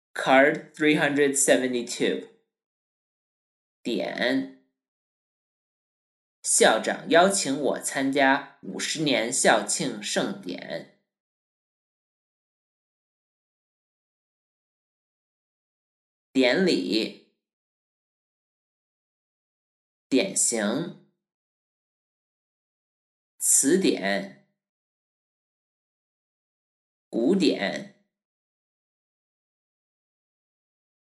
Card 372. 点。校长邀请我参加50年校庆盛典。典礼。典型。词典。古典。